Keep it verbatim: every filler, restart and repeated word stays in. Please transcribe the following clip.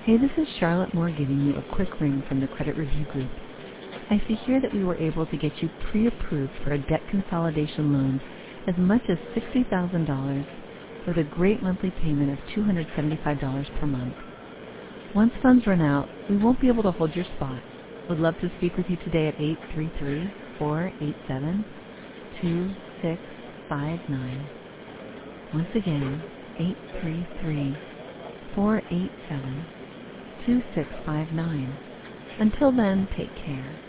Hey, this is Charlotte Moore giving you a quick ring from the Credit Review Group. I see here that we were able to get you pre-approved for a debt consolidation loan as much as sixty thousand dollars with a great monthly payment of two hundred seventy-five dollars per month. Once funds run out, we won't be able to hold your spot. Would love to speak with you today at eight three three, four eight seven, two six five nine. Once again, eight three three, four eight seven, two six five nine. Until then, take care.